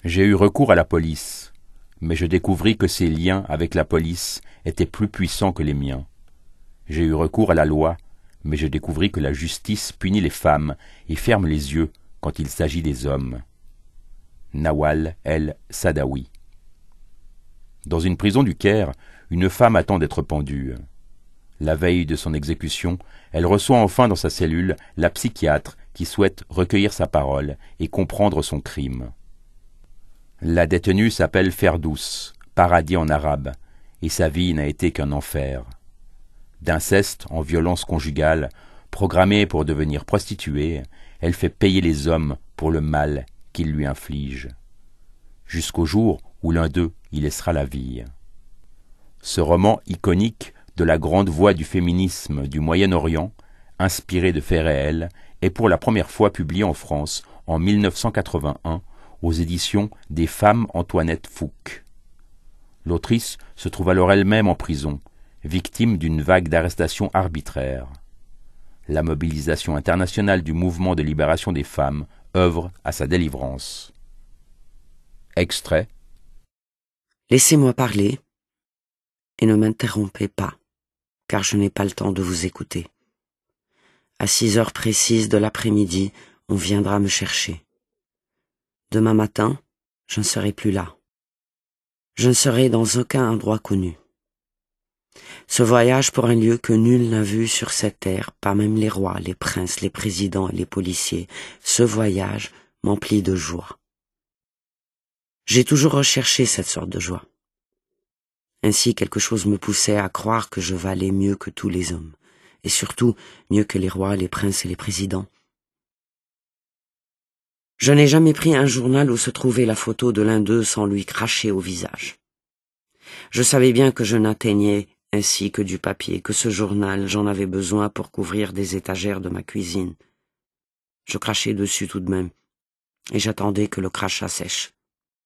J'ai eu recours à la police, mais je découvris que ses liens avec la police étaient plus puissants que les miens. J'ai eu recours à la loi, mais je découvris que la justice punit les femmes et ferme les yeux quand il s'agit des hommes. Nawal el-Sadawi. Dans une prison du Caire, une femme attend d'être pendue. La veille de son exécution, elle reçoit enfin dans sa cellule la psychiatre qui souhaite recueillir sa parole et comprendre son crime. La détenue s'appelle Ferdous, paradis en arabe, et sa vie n'a été qu'un enfer. D'inceste en violence conjugale, programmée pour devenir prostituée, elle fait payer les hommes pour le mal qu'ils lui infligent. Jusqu'au jour où l'un d'eux y laissera la vie. Ce roman iconique de la grande voix du féminisme du Moyen-Orient, inspiré de faits réels, est pour la première fois publié en France en 1981 aux éditions des Femmes Antoinette Fouque. L'autrice se trouve alors elle-même en prison, victime d'une vague d'arrestations arbitraires. La mobilisation internationale du mouvement de libération des femmes œuvre à sa délivrance. Extrait. Laissez-moi parler et ne m'interrompez pas, car je n'ai pas le temps de vous écouter. À 6 heures précises de l'après-midi, on viendra me chercher. Demain matin, je ne serai plus là. Je ne serai dans aucun endroit connu. Ce voyage pour un lieu que nul n'a vu sur cette terre, pas même les rois, les princes, les présidents et les policiers, ce voyage m'emplit de joie. J'ai toujours recherché cette sorte de joie. Ainsi, quelque chose me poussait à croire que je valais mieux que tous les hommes, et surtout mieux que les rois, les princes et les présidents. Je n'ai jamais pris un journal où se trouvait la photo de l'un d'eux sans lui cracher au visage. Je savais bien que je n'atteignais ainsi que du papier, que ce journal, j'en avais besoin pour couvrir des étagères de ma cuisine. Je crachais dessus tout de même, et j'attendais que le crachat sèche.